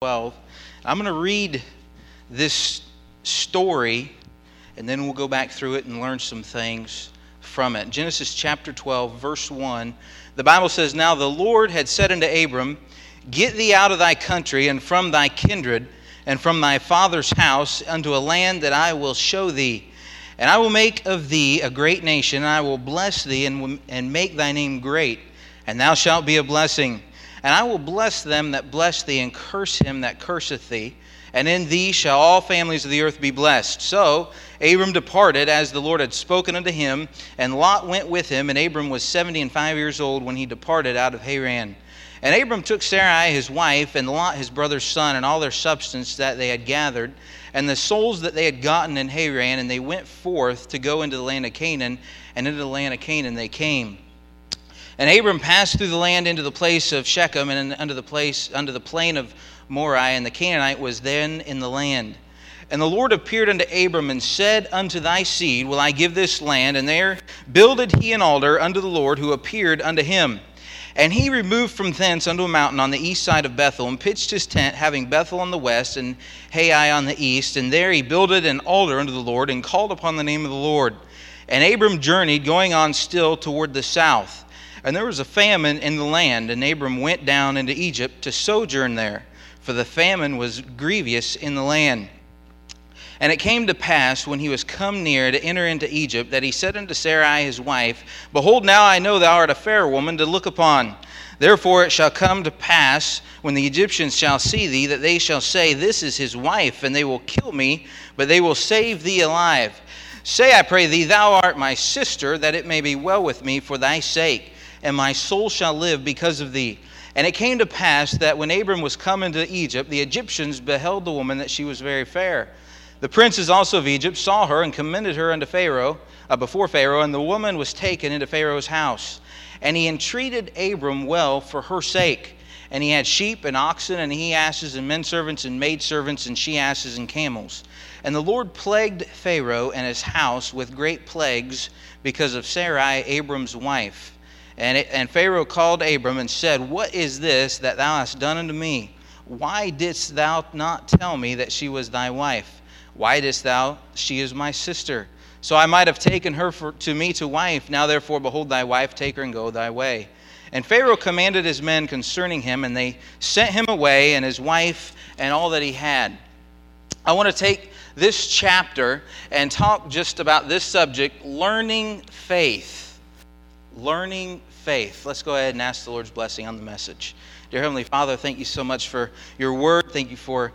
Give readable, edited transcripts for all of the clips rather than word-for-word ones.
12. I'm going to read this story, and then we'll go back through it and learn some things from it. Genesis chapter 12, verse 1. The Bible says, "Now the Lord had said unto Abram, Get thee out of thy country, and from thy kindred, and from thy father's house, unto a land that I will show thee. And I will make of thee a great nation, and I will bless thee, and make thy name great, and thou shalt be a blessing. And I will bless them that bless thee, and curse him that curseth thee. And in thee shall all families of the earth be blessed. So Abram departed, as the Lord had spoken unto him, and Lot went with him. And Abram was 75 years old when he departed out of Haran. And Abram took Sarai his wife, and Lot his brother's son, and all their substance that they had gathered, and the souls that they had gotten in Haran, and they went forth to go into the land of Canaan, and into the land of Canaan they came. And Abram passed through the land into the place of Shechem, and under the plain of Moreh, and the Canaanite was then in the land. And the Lord appeared unto Abram, and said, Unto thy seed will I give this land. And there builded he an altar unto the Lord, who appeared unto him. And he removed from thence unto a mountain on the east side of Bethel, and pitched his tent, having Bethel on the west, and Hai on the east. And there he builded an altar unto the Lord, and called upon the name of the Lord. And Abram journeyed, going on still toward the south. And there was a famine in the land, and Abram went down into Egypt to sojourn there, for the famine was grievous in the land. And it came to pass, when he was come near to enter into Egypt, that he said unto Sarai his wife, Behold, now I know thou art a fair woman to look upon. Therefore it shall come to pass, when the Egyptians shall see thee, that they shall say, This is his wife, and they will kill me, but they will save thee alive. Say, I pray thee, thou art my sister, that it may be well with me for thy sake, and my soul shall live because of thee. And it came to pass that when Abram was come into Egypt, the Egyptians beheld the woman, that she was very fair. The princes also of Egypt saw her, and commended her unto Pharaoh, before Pharaoh, and the woman was taken into Pharaoh's house. And he entreated Abram well for her sake. And he had sheep and oxen, and he asses, and men servants, and maid servants, and she asses, and camels. And the Lord plagued Pharaoh and his house with great plagues, because of Sarai, Abram's wife. And Pharaoh called Abram, and said, What is this that thou hast done unto me? Why didst thou not tell me that she was thy wife? Why didst thou, She is my sister? So I might have taken her to me to wife. Now therefore, behold thy wife, take her and go thy way. And Pharaoh commanded his men concerning him, and they sent him away, and his wife, and all that he had. I want to take this chapter and talk just about this subject, learning faith. Learning faith. Let's go ahead and ask the Lord's blessing on the message. Dear Heavenly Father, thank you so much for your word. Thank you for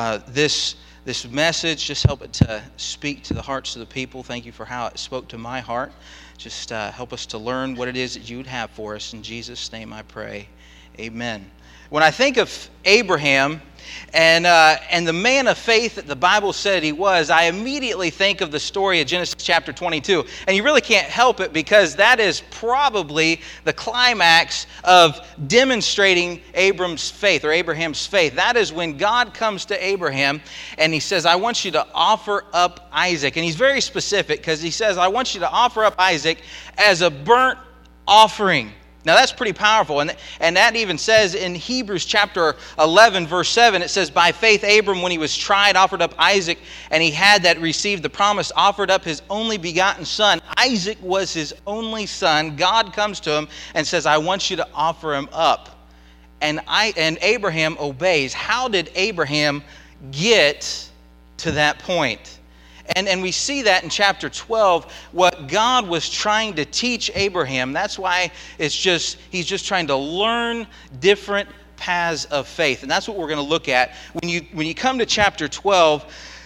this message. Just help it to speak to the hearts of the people. Thank you for how it spoke to my heart. Just help us to learn what it is that you would have for us. In Jesus' name I pray. Amen. When I think of Abraham and the man of faith that the Bible said he was, I immediately think of the story of Genesis chapter 22. And you really can't help it, because that is probably the climax of demonstrating Abraham's faith. That is when God comes to Abraham and he says, I want you to offer up Isaac. And he's very specific, because he says, I want you to offer up Isaac as a burnt offering. Now that's pretty powerful, and that even says in Hebrews chapter 11, verse 7, it says, By faith Abram, when he was tried, offered up Isaac, and he had that received the promise, offered up his only begotten son. Isaac was his only son. God comes to him and says, I want you to offer him up. And Abraham obeys. How did Abraham get to that point? And we see that in chapter 12, what God was trying to teach Abraham. That's why he's just trying to learn different paths of faith. And that's what we're going to look at. When you come to chapter 12,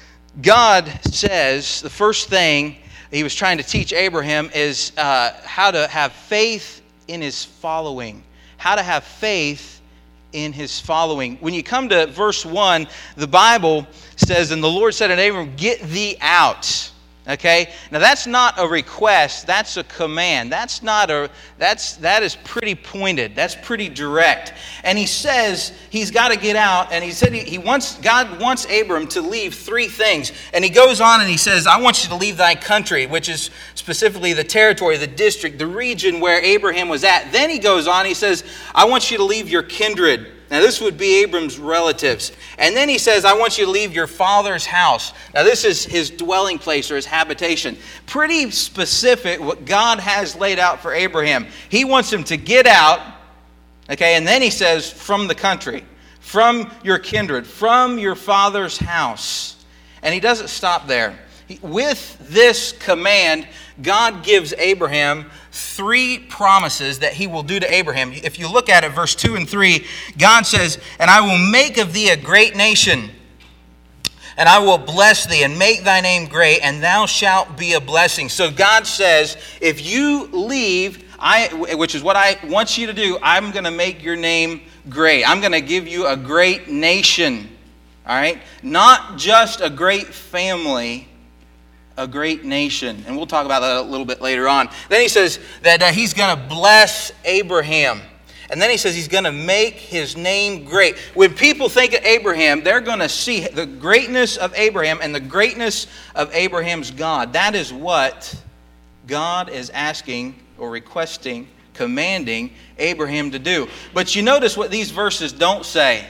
God says the first thing he was trying to teach Abraham is how to have faith in his following. How to have faith in his following. When you come to verse 1, the Bible says, And the Lord said unto Abram, Get thee out. Okay? Now that's not a request, that's a command. That is pretty pointed. That's pretty direct. And he says he's got to get out, and he said God wants Abram to leave three things. And he goes on and he says, I want you to leave thy country, which is specifically the territory, the district, the region where Abraham was at. Then he goes on, he says, I want you to leave your kindred. Now, this would be Abram's relatives. And then he says, I want you to leave your father's house. Now, this is his dwelling place or his habitation. Pretty specific what God has laid out for Abraham. He wants him to get out, okay, and then he says, from the country, from your kindred, from your father's house. And he doesn't stop there. With this command, God gives Abraham 3 promises that he will do to Abraham. If you look at it, verse 2 and 3, God says, and I will make of thee a great nation, and I will bless thee and make thy name great, and thou shalt be a blessing. So God says, if you leave, which is what I want you to do, I'm going to make your name great. I'm going to give you a great nation. All right? Not just a great family, a great nation. And we'll talk about that a little bit later on. Then he says that he's going to bless Abraham. And then he says he's going to make his name great. When people think of Abraham, they're going to see the greatness of Abraham and the greatness of Abraham's God. That is what God is asking or requesting, commanding Abraham to do. But you notice what these verses don't say.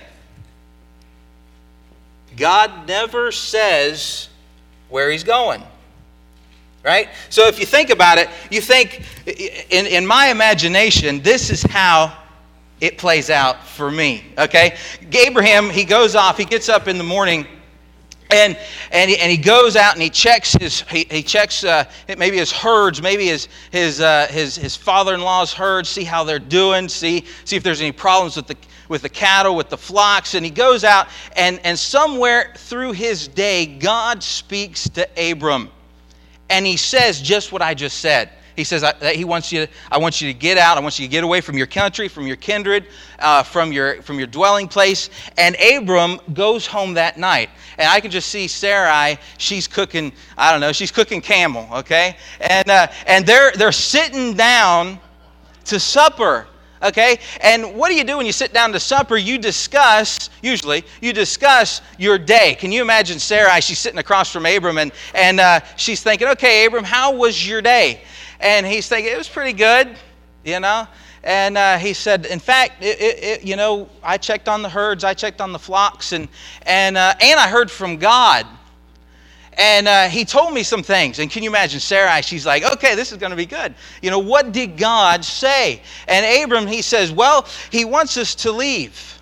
God never says where he's going. Right? So if you think about it, you think, in my imagination, this is how it plays out for me. Okay? Abraham, he goes off, he gets up in the morning, and he goes out and he checks maybe his herds, maybe his father-in-law's herds, see how they're doing, see if there's any problems with the cattle, with the flocks, and he goes out and somewhere through his day, God speaks to Abram. And he says just what I just said. He says that I want you to get out. I want you to get away from your country, from your kindred, from your dwelling place. And Abram goes home that night. And I can just see Sarai. She's cooking. I don't know. She's cooking camel. Okay. And they're sitting down to supper. Okay, and what do you do when you sit down to supper? You discuss your day. Can you imagine Sarai? She's sitting across from Abram, and she's thinking, okay, Abram, how was your day? And he's thinking, it was pretty good, you know. And he said, in fact, I checked on the herds, I checked on the flocks, and I heard from God. And he told me some things. And can you imagine Sarai? She's like, okay, this is going to be good. You know, what did God say? And Abram, he says, well, he wants us to leave.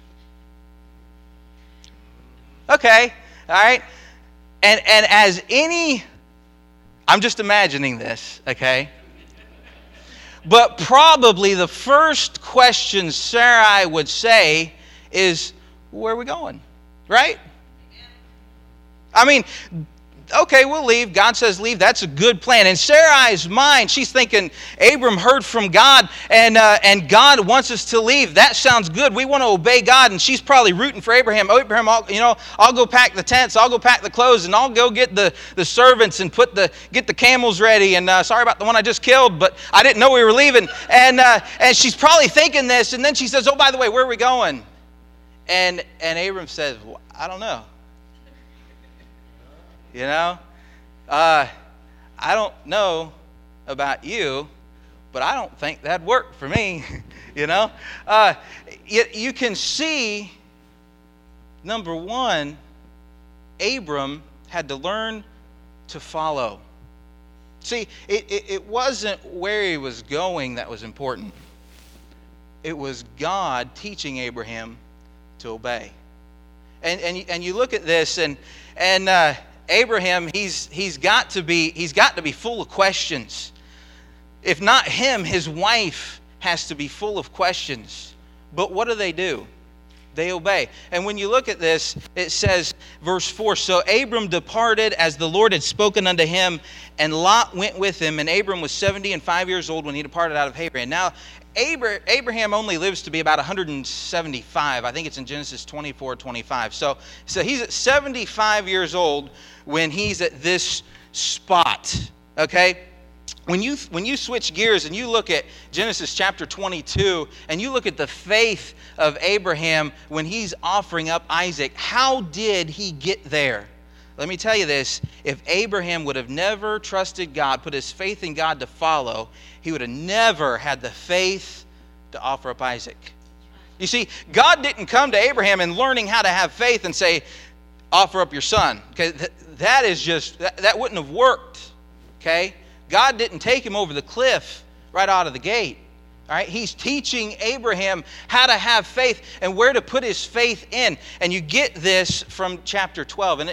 Okay, all right. And I'm just imagining this, okay? But probably the first question Sarai would say is, where are we going? Right? I mean, okay, we'll leave. God says leave. That's a good plan. In Sarai's mind, she's thinking, Abram heard from God, and God wants us to leave. That sounds good. We want to obey God, and she's probably rooting for Abraham. Abraham, I'll go pack the tents, I'll go pack the clothes, and I'll go get the servants and get the camels ready. And sorry about the one I just killed, but I didn't know we were leaving. And she's probably thinking this, and then she says, oh, by the way, where are we going? And Abram says, well, I don't know. You know, I don't know about you, but I don't think that'd work for me. You know, you can see, number one, Abram had to learn to follow. See, it wasn't where he was going that was important. It was God teaching Abraham to obey. And you look at this, and Abraham, he's got to be full of questions. If not him, his wife has to be full of questions. But what do? They obey. And when you look at this, it says, verse 4, so Abram departed as the Lord had spoken unto him, and Lot went with him, and Abram was 75 years old when he departed out of Haran. Now, Abraham only lives to be about 175. I think it's in Genesis 24:25. So he's at 75 years old when he's at this spot. Okay? When you switch gears and you look at Genesis chapter 22 and you look at the faith of Abraham when he's offering up Isaac, how did he get there? Let me tell you this, if Abraham would have never trusted God, put his faith in God to follow, he would have never had the faith to offer up Isaac. You see, God didn't come to Abraham and learning how to have faith and say, offer up your son. Okay, that wouldn't have worked. Okay, God didn't take him over the cliff right out of the gate. All right, he's teaching Abraham how to have faith and where to put his faith in. And you get this from chapter 12. And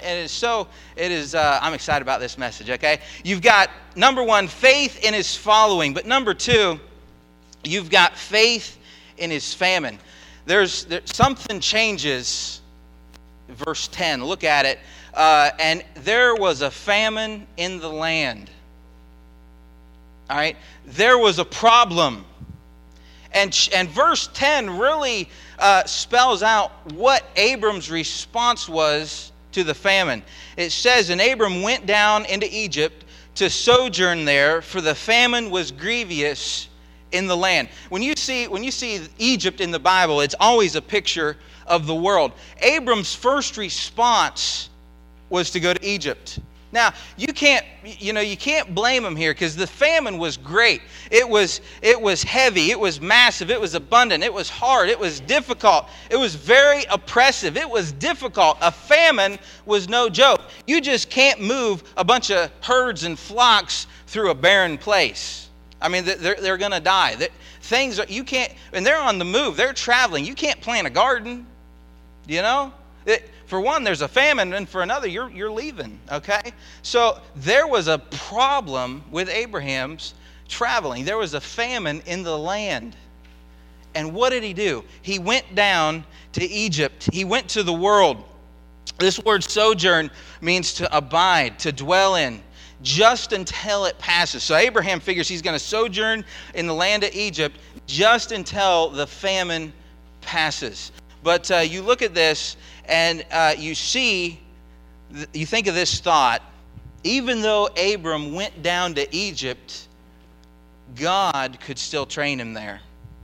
I'm excited about this message, okay? You've got, number one, faith in his following. But number two, you've got faith in his famine. Something changes, verse 10. Look at it. And there was a famine in the land. All right, there was a problem. And verse 10 really spells out what Abram's response was to the famine. It says, and Abram went down into Egypt to sojourn there, for the famine was grievous in the land. When you see Egypt in the Bible, it's always a picture of the world. Abram's first response was to go to Egypt. Now, you can't blame him here, because the famine was great. It was heavy, it was massive, it was abundant, it was hard, it was difficult, it was very oppressive, it was difficult. A famine was no joke. You just can't move a bunch of herds and flocks through a barren place. I mean, they're going to die. You can't, and they're on the move, they're traveling. You can't plant a garden, you know? For one, there's a famine, and for another, you're leaving, okay? So there was a problem with Abraham's traveling. There was a famine in the land. And what did he do? He went down to Egypt. He went to the world. This word sojourn means to abide, to dwell in, just until it passes. So Abraham figures he's going to sojourn in the land of Egypt just until the famine passes. But you look at this, and you think of this thought. Even though Abram went down to Egypt, God could still train him there.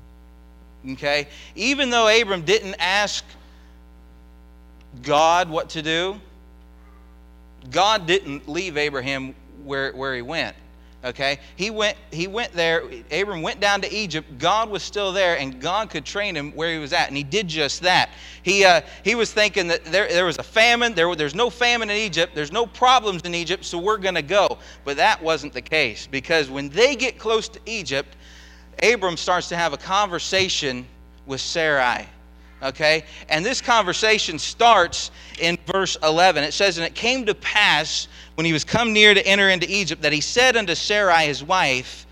Okay? Even though Abram didn't ask God what to do, God didn't leave Abraham where he went. Okay? He went there. Abram went down to Egypt. God was still there, and God could train him where he was at, and he did just that. He was thinking that there was a famine. There's no famine in Egypt. There's no problems in Egypt, so we're going to go. But that wasn't the case, because when they get close to Egypt, Abram starts to have a conversation with Sarai. Okay? And this conversation starts in verse 11. It says, and it came to pass, when he was come near to enter into Egypt, that he said unto Sarai his wife,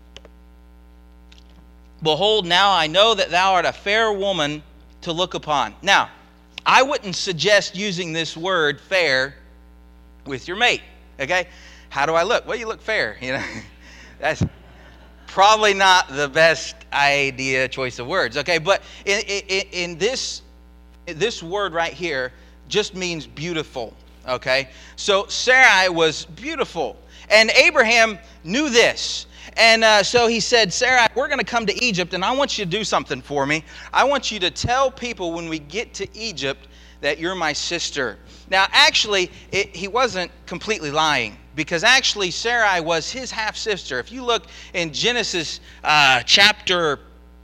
behold, now I know that thou art a fair woman to look upon. Now, I wouldn't suggest using this word fair with your mate. Okay? How do I look? Well, you look fair. You know, that's probably not the best choice of words. Okay, but in this word right here just means beautiful. Okay, so Sarai was beautiful, and Abraham knew this. And so he said, Sarai, we're going to come to Egypt, and I want you to do something for me. I want you to tell people when we get to Egypt that you're my sister. Now, actually, he wasn't completely lying, because actually Sarai was his half-sister. If you look in Genesis chapter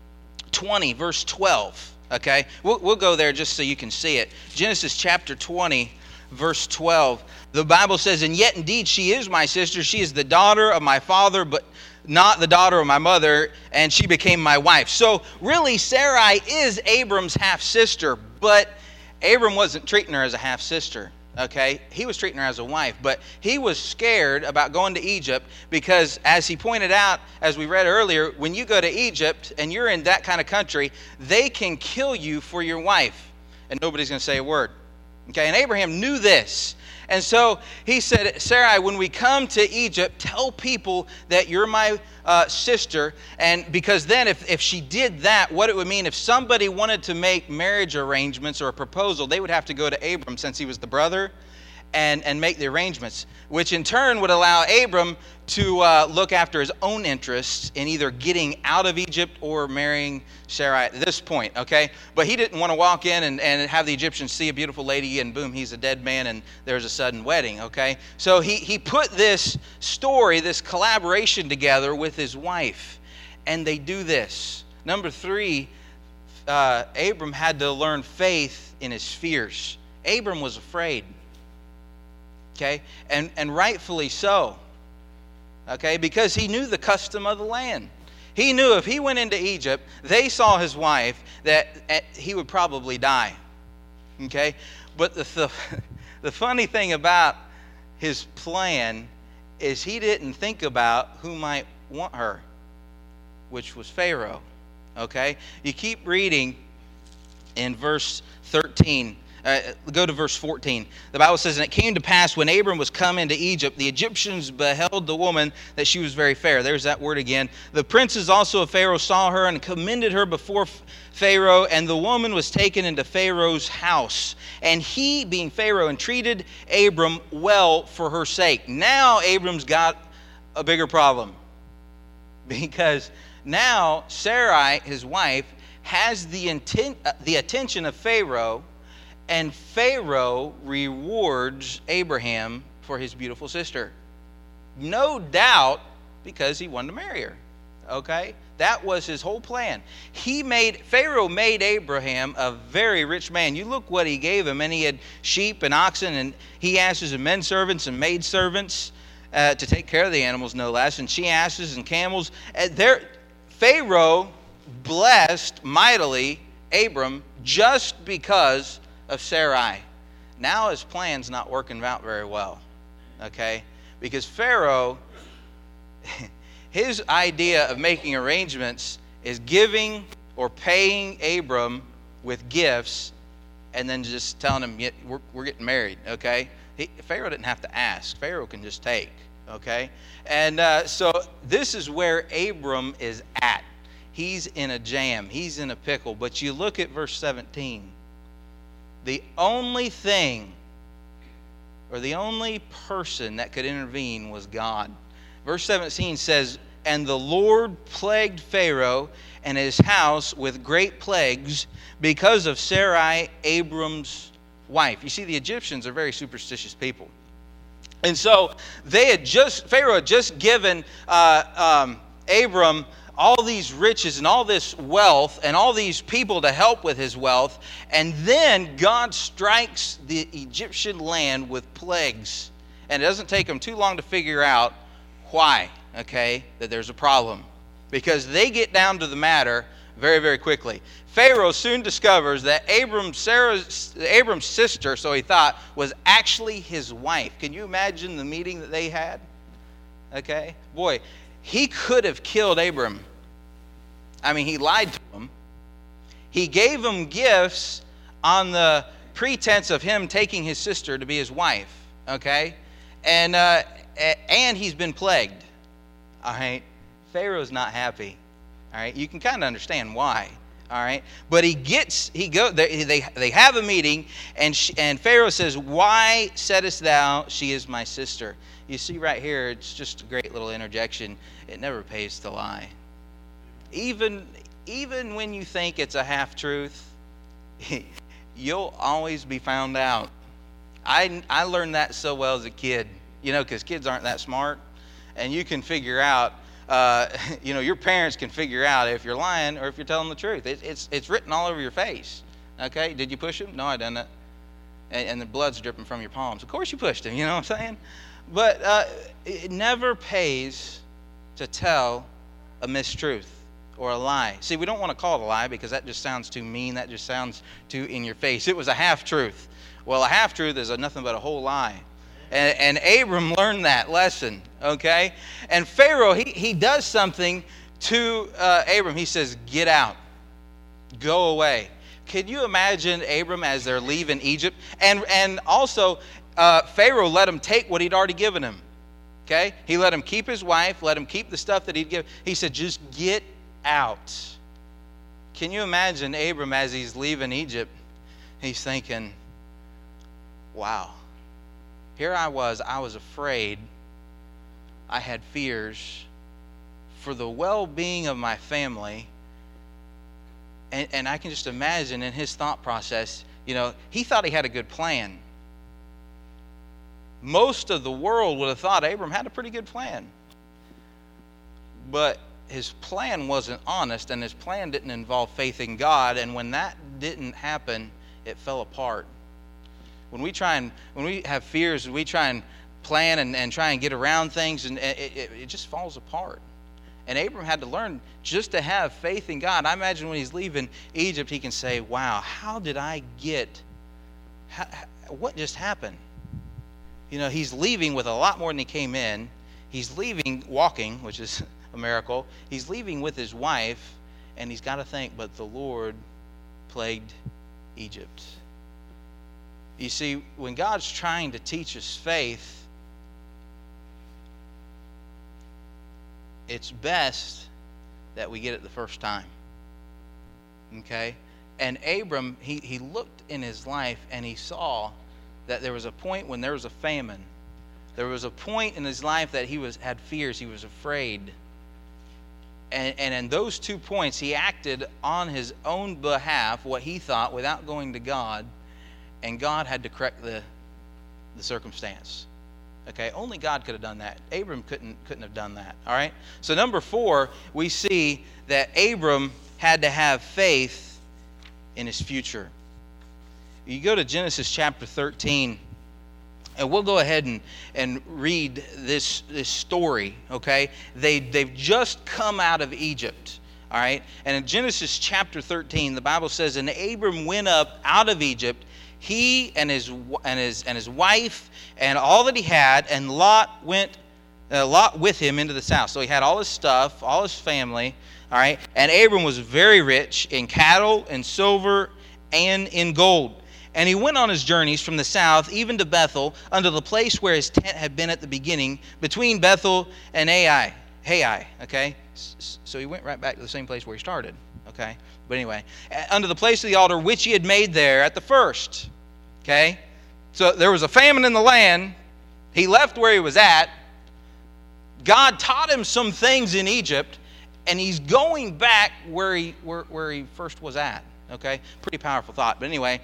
20, verse 12, okay? We'll go there just so you can see it. Genesis chapter 20, verse 12. The Bible says, and yet indeed she is my sister. She is the daughter of my father, but not the daughter of my mother, and she became my wife. So really, Sarai is Abram's half-sister, but Abram wasn't treating her as a half-sister, okay? He was treating her as a wife, but he was scared about going to Egypt because, as he pointed out, as we read earlier, when you go to Egypt and you're in that kind of country, they can kill you for your wife, and nobody's going to say a word, okay? And Abraham knew this. And so he said, Sarai, when we come to Egypt, tell people that you're my sister. And because then if she did that, what it would mean, if somebody wanted to make marriage arrangements or a proposal, they would have to go to Abram, since he was the brother, and make the arrangements, which in turn would allow Abram to look after his own interests in either getting out of Egypt or marrying Sarai at this point, okay? But he didn't want to walk in and have the Egyptians see a beautiful lady and boom, he's a dead man and there's a sudden wedding, okay? So he put this story, this collaboration together with his wife, and they do this. Number 3, Abram had to learn faith in his fears. Abram was afraid. Okay? And rightfully so. Okay? Because he knew the custom of the land. He knew if he went into Egypt, they saw his wife, that he would probably die. Okay? But the funny thing about his plan is he didn't think about who might want her, which was Pharaoh. Okay? You keep reading in verse 13. Go to verse 14. The Bible says, "And it came to pass when Abram was come into Egypt, the Egyptians beheld the woman, that she was very fair." There's that word again. "The princes also of Pharaoh saw her and commended her before Pharaoh, and the woman was taken into Pharaoh's house. And he, being Pharaoh, entreated Abram well for her sake." Now Abram's got a bigger problem, because now Sarai, his wife, has the attention of Pharaoh, and Pharaoh rewards Abraham for his beautiful sister. No doubt because he wanted to marry her. Okay? That was his whole plan. Pharaoh made Abraham a very rich man. You look what he gave him, and he had sheep and oxen, and he asses and men servants and maid servants to take care of the animals, no less, and she asses and camels. Pharaoh blessed mightily Abram just because of Sarai. Now his plan's not working out very well, okay? Because Pharaoh, his idea of making arrangements is giving or paying Abram with gifts and then just telling him, we're getting married, okay? Pharaoh didn't have to ask. Pharaoh can just take, okay? And so this is where Abram is at. He's in a jam. He's in a pickle. But you look at verse 17. The only thing, or the only person that could intervene was God. Verse 17 says, "And the Lord plagued Pharaoh and his house with great plagues because of Sarai, Abram's wife." You see, the Egyptians are very superstitious people. And so Pharaoh had just given Abram all these riches and all this wealth and all these people to help with his wealth. And then God strikes the Egyptian land with plagues. And it doesn't take them too long to figure out why, okay, that there's a problem. Because they get down to the matter very, very quickly. Pharaoh soon discovers that Abram's sister, so he thought, was actually his wife. Can you imagine the meeting that they had? Okay? Boy, he could have killed Abram. I mean, he lied to him. He gave him gifts on the pretense of him taking his sister to be his wife. Okay? And he's been plagued. All right? Pharaoh's not happy. All right? You can kind of understand why. All right? But they have a meeting, and Pharaoh says, "Why saidest thou, she is my sister?" You see right here, it's just a great little interjection. It never pays to lie. Even when you think it's a half-truth, you'll always be found out. I learned that so well as a kid, because kids aren't that smart. And you can figure out, your parents can figure out if you're lying or if you're telling the truth. It's written all over your face. Okay, did you push him? No, I didn't. And the blood's dripping from your palms. Of course you pushed him, you know what I'm saying? But it never pays to tell a mistruth or a lie. See, we don't want to call it a lie because that just sounds too mean. That just sounds too in your face. It was a half-truth. Well, a half-truth is nothing but a whole lie. And Abram learned that lesson, okay? And Pharaoh, he does something to Abram. He says, "Get out. Go away." Can you imagine Abram as they're leaving Egypt? And also, Pharaoh let him take what he'd already given him. Okay? He let him keep his wife, let him keep the stuff that he'd given. He said, "Just get out." Can you imagine Abram as he's leaving Egypt? He's thinking, wow, here I was afraid. I had fears for the well-being of my family. And I can just imagine in his thought process, he thought he had a good plan. Most of the world would have thought Abram had a pretty good plan. But his plan wasn't honest, and his plan didn't involve faith in God. And when that didn't happen, it fell apart. When we have fears, we try and plan and try and get around things, and it just falls apart. And Abram had to learn just to have faith in God. I imagine when he's leaving Egypt, he can say, wow, how did I get, what just happened? You know, he's leaving with a lot more than he came in. He's leaving walking, which is a miracle. He's leaving with his wife, and he's got to think, but the Lord plagued Egypt. You see, when God's trying to teach us faith, it's best that we get it the first time. Okay? And Abram, he looked in his life and he saw that there was a point when there was a famine. There was a point in his life that he had fears, he was afraid. And in those 2 points, he acted on his own behalf, what he thought, without going to God. And God had to correct the circumstance. Okay, only God could have done that. Abram couldn't have done that. All right. So number 4, we see that Abram had to have faith in his future. You go to Genesis chapter 13, and we'll go ahead and read this story. Okay, they've just come out of Egypt. All right, and in Genesis chapter 13, the Bible says, "And Abram went up out of Egypt, he and his wife and all that he had, and Lot with him into the south." So he had all his stuff, all his family. All right, and Abram was very rich in cattle and silver and in gold. And he went on his journeys from the south, even to Bethel, unto the place where his tent had been at the beginning, between Bethel and Ai. Okay, so he went right back to the same place where he started. Okay, but anyway, unto the place of the altar which he had made there at the first. Okay, so there was a famine in the land. He left where he was at. God taught him some things in Egypt, and he's going back where he first was at. Okay, pretty powerful thought. But anyway,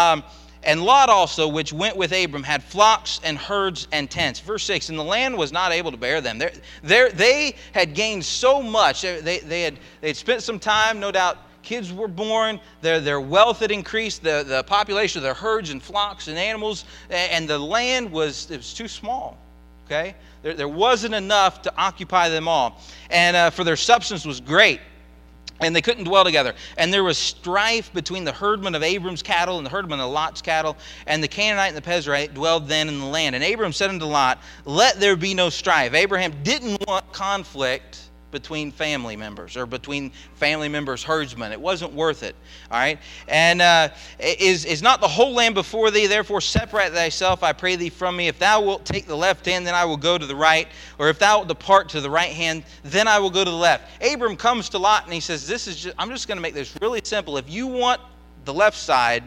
and Lot also, which went with Abram, had flocks and herds and tents. Verse 6, and the land was not able to bear them. They had gained so much. They had spent some time, no doubt. Kids were born. Their wealth had increased. The population of their herds and flocks and animals, and the land was too small. Okay, there wasn't enough to occupy them all, and for their substance was great. And they couldn't dwell together. And there was strife between the herdmen of Abram's cattle and the herdmen of Lot's cattle. And the Canaanite and the Perizzite dwelled then in the land. And Abram said unto Lot, let there be no strife. Abraham didn't want conflict between family members, or between family members' herdsmen. It wasn't worth it. All right? And is not the whole land before thee? Therefore separate thyself, I pray thee, from me. If thou wilt take the left hand, then I will go to the right. Or if thou wilt depart to the right hand, then I will go to the left. Abram comes to Lot and he says, I'm just going to make this really simple. If you want the left side,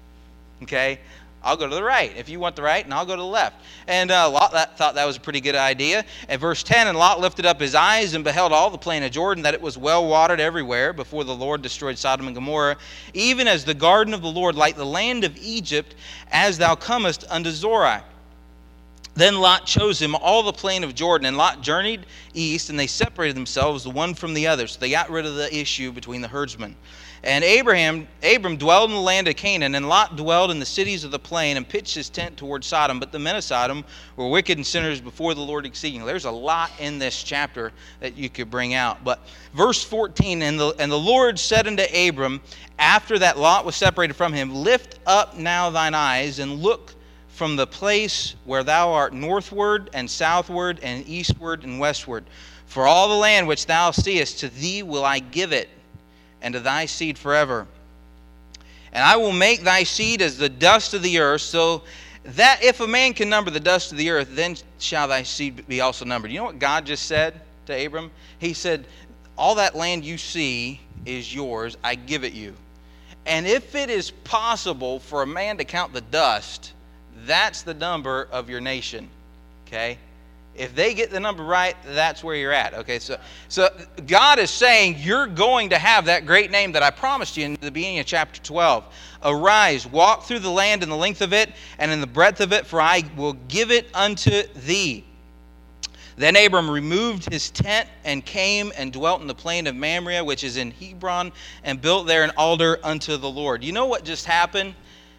okay, I'll go to the right. If you want the right, and I'll go to the left. And Lot thought that was a pretty good idea. At verse 10, and Lot lifted up his eyes and beheld all the plain of Jordan, that it was well watered everywhere, before the Lord destroyed Sodom and Gomorrah, even as the garden of the Lord, like the land of Egypt, as thou comest unto Zorai. Then Lot chose him all the plain of Jordan, and Lot journeyed east, and they separated themselves the one from the other. So they got rid of the issue between the herdsmen. And Abram dwelled in the land of Canaan, and Lot dwelled in the cities of the plain, and pitched his tent toward Sodom. But the men of Sodom were wicked and sinners before the Lord exceeding. There's a lot in this chapter that you could bring out. But verse 14, and the Lord said unto Abram, after that Lot was separated from him, lift up now thine eyes, and look from the place where thou art northward and southward and eastward and westward. For all the land which thou seest, to thee will I give it, and to thy seed forever. And I will make thy seed as the dust of the earth, so that if a man can number the dust of the earth, then shall thy seed be also numbered. You know what God just said to Abram? He said, all that land you see is yours. I give it you. And if it is possible for a man to count the dust, that's the number of your nation. Okay? If they get the number right, that's where you're at. Okay, so God is saying you're going to have that great name that I promised you in the beginning of chapter 12. Arise, walk through the land in the length of it and in the breadth of it, for I will give it unto thee. Then Abram removed his tent and came and dwelt in the plain of Mamre, which is in Hebron, and built there an altar unto the Lord. You know what just happened?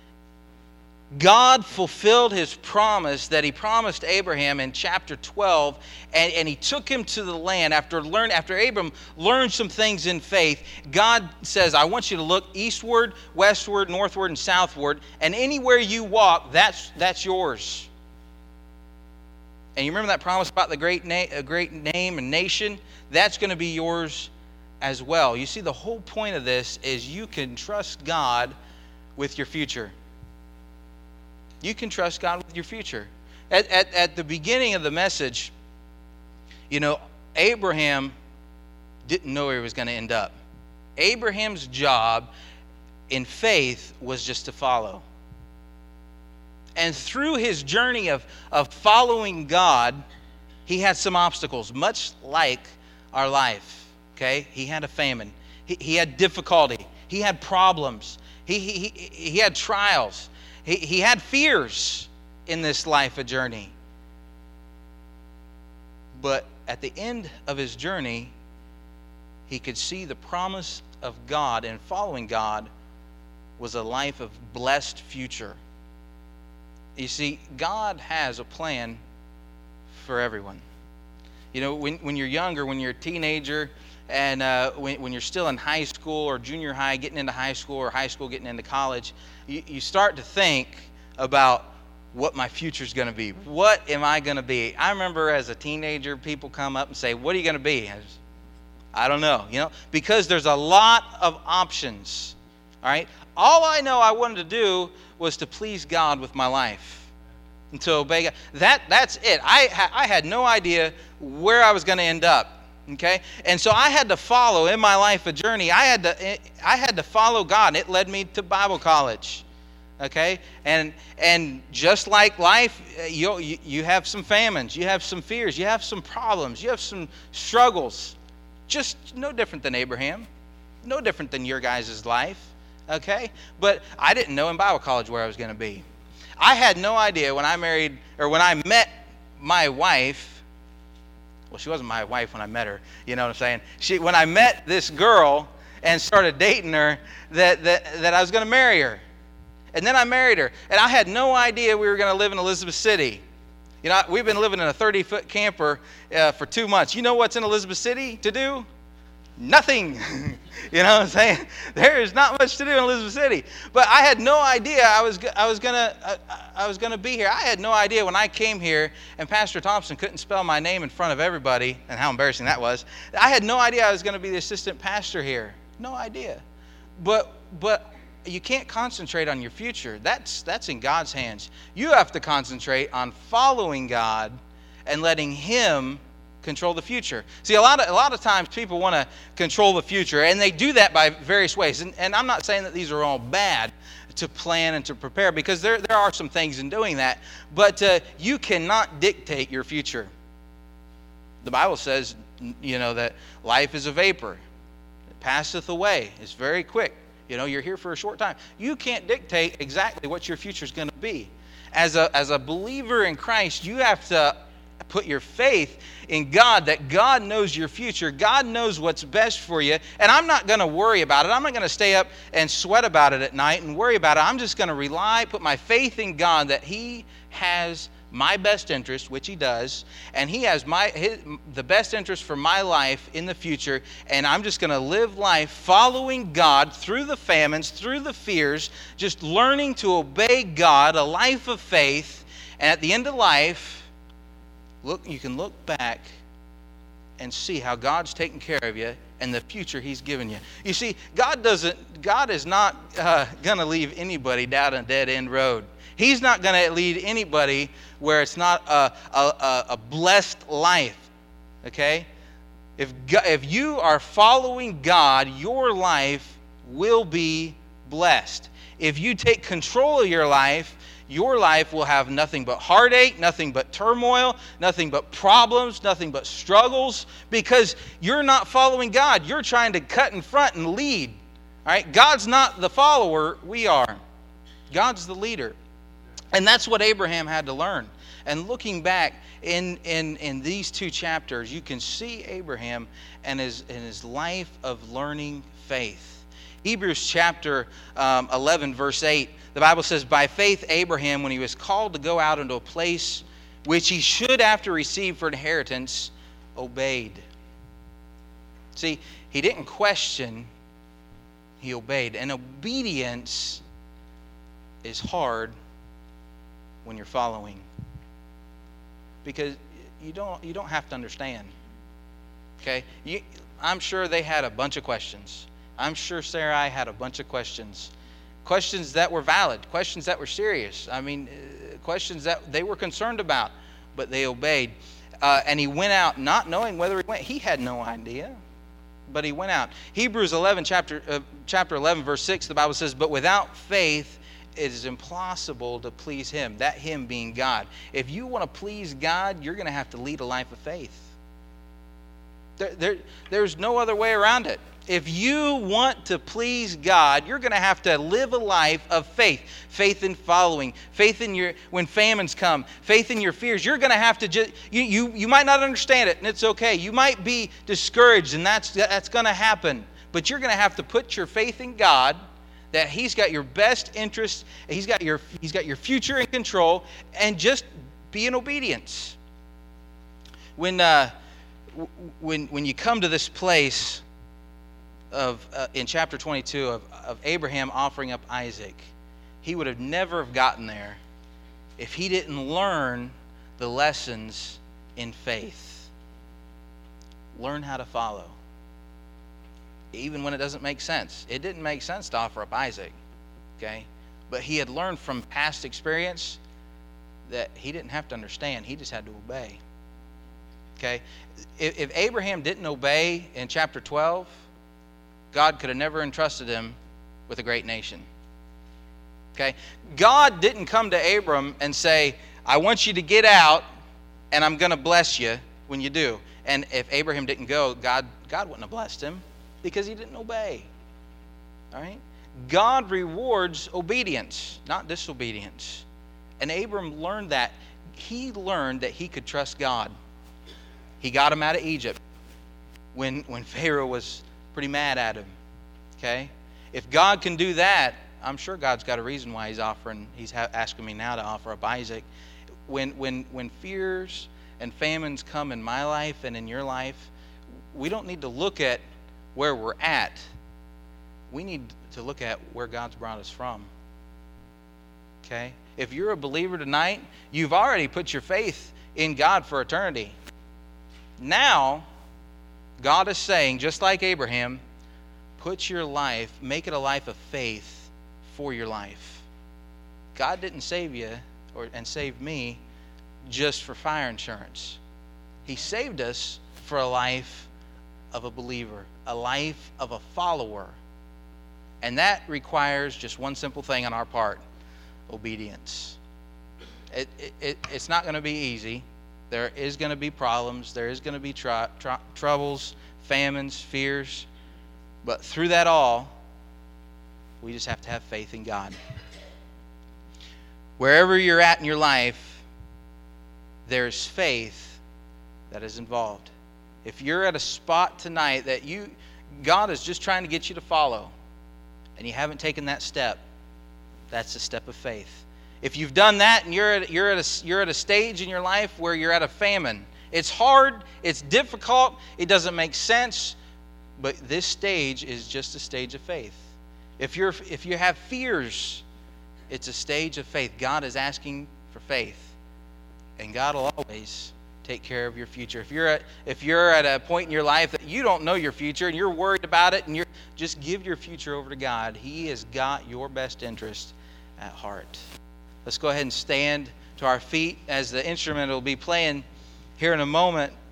God fulfilled his promise that he promised Abraham in chapter 12, and he took him to the land. After Abram learned some things in faith, God says, I want you to look eastward, westward, northward, and southward, and anywhere you walk, that's yours. And you remember that promise about the great name and nation? That's going to be yours as well. You see, the whole point of this is you can trust God with your future. You can trust God with your future. At the beginning of the message, you know, Abraham didn't know where he was going to end up. Abraham's job in faith was just to follow. And through his journey of following God, he had some obstacles, much like our life. Okay? He had a famine. He had difficulty. He had problems. He had trials. He had fears in this life of journey. But at the end of his journey, he could see the promise of God, and following God was a life of blessed future. You see, God has a plan for everyone. You know, when you're younger, when you're a teenager, and when you're still in high school or junior high, getting into high school, or high school getting into college, you start to think about what my future's going to be. What am I going to be? I remember as a teenager, people come up and say, what are you going to be? I don't know, you know, because there's a lot of options, all right? All I know I wanted to do was to please God with my life and to obey God. That's it. I had no idea where I was going to end up. Okay, and so I had to follow in my life a journey. I had to follow God. It led me to Bible college. Okay, and just like life, you have some famines, you have some fears, you have some problems, you have some struggles. Just no different than Abraham, no different than your guys' life. Okay, but I didn't know in Bible college where I was going to be. I had no idea when I met my wife. Well, she wasn't my wife when I met her. You know what I'm saying? When I met this girl and started dating her, that I was going to marry her. And then I married her. And I had no idea we were going to live in Elizabeth City. You know, we've been living in a 30-foot camper for 2 months. You know what's in Elizabeth City to do? Nothing. You know what I'm saying? There is not much to do in Elizabeth City. But I had no idea I was gonna be here. I had no idea when I came here and Pastor Thompson couldn't spell my name in front of everybody, and how embarrassing that was. I had no idea I was going to be the assistant pastor here. No idea. But you can't concentrate on your future. That's in God's hands. You have to concentrate on following God and letting Him control the future. See, a lot of times people want to control the future, and they do that by various ways. And I'm not saying that these are all bad to plan and to prepare, because there are some things in doing that. But you cannot dictate your future. The Bible says, you know, that life is a vapor. It passeth away. It's very quick. You know, you're here for a short time. You can't dictate exactly what your future is going to be. As a believer in Christ, you have to put your faith in God, that God knows your future. God knows what's best for you. And I'm not going to worry about it. I'm not going to stay up and sweat about it at night and worry about it. I'm just going to put my faith in God that He has my best interest, which He does, and He has the best interest for my life in the future, and I'm just going to live life following God through the famines, through the fears, just learning to obey God, a life of faith. And at the end of life, you can look back and see how God's taken care of you and the future He's given you. You see, God is not going to leave anybody down a dead-end road. He's not going to lead anybody where it's not a blessed life. Okay? If you are following God, your life will be blessed. If you take control of your life will have nothing but heartache, nothing but turmoil, nothing but problems, nothing but struggles, because you're not following God. You're trying to cut in front and lead. All right? God's not the follower, we are. God's the leader. And that's what Abraham had to learn. And looking back in these two chapters, you can see Abraham and his life of learning faith. Hebrews chapter 11, verse 8, the Bible says, "By faith Abraham, when he was called to go out into a place which he should after receive for inheritance, obeyed." See, he didn't question, he obeyed. And obedience is hard when you're following, because you don't have to understand. Okay, I'm sure they had a bunch of questions. I'm sure Sarai had a bunch of questions that were valid, questions that were serious. I mean, questions that they were concerned about, but they obeyed. And he went out not knowing whether he went. He had no idea, but he went out. Hebrews 11, chapter 11, verse 6, the Bible says, "But without faith it is impossible to please him." That him being God. If you want to please God, you're going to have to lead a life of faith. There's no other way around it. If you want to please God, you're going to have to live a life of faith. Faith in following. Faith in when famines come. Faith in your fears. You're going to have to you might not understand it, and it's okay. You might be discouraged, and that's going to happen. But you're going to have to put your faith in God, that He's got your best interest, He's got your future in control, and just be in obedience. When you come to this place of in chapter 22 of Abraham offering up Isaac, he would have never have gotten there if he didn't learn the lessons in faith. Learn how to follow. Even when it doesn't make sense. It didn't make sense to offer up Isaac, okay? But he had learned from past experience that he didn't have to understand. He just had to obey, okay? If Abraham didn't obey in chapter 12, God could have never entrusted him with a great nation, okay? God didn't come to Abram and say, "I want you to get out, and I'm going to bless you when you do." And if Abraham didn't go, God wouldn't have blessed him, because he didn't obey. All right? God rewards obedience, not disobedience. And Abram learned that. He learned that he could trust God. He got him out of Egypt when Pharaoh was pretty mad at him. Okay? If God can do that, I'm sure God's got a reason why he's asking me now to offer up Isaac. When fears and famines come in my life and in your life, we don't need to look at where we're at. We need to look at where God's brought us from. Okay? If you're a believer tonight, you've already put your faith in God for eternity. Now, God is saying, just like Abraham, put your life, make it a life of faith for your life. God didn't save you and save me just for fire insurance. He saved us for a life of a believer, a life of a follower. And that requires just one simple thing on our part: obedience. It's not going to be easy. There is going to be problems. There is going to be troubles, famines, fears. But through that all, we just have to have faith in God. Wherever you're at in your life, there's faith that is involved. If you're at a spot tonight that God is just trying to get you to follow, and you haven't taken that step, that's a step of faith. If you've done that and you're at a stage in your life where you're at a famine, it's hard, it's difficult, it doesn't make sense, but this stage is just a stage of faith. If you have fears, it's a stage of faith. God is asking for faith, and God will always take care of your future. If you're at a point in your life that you don't know your future and you're worried about it, and just give your future over to God. He has got your best interest at heart. Let's go ahead and stand to our feet as the instrument will be playing here in a moment.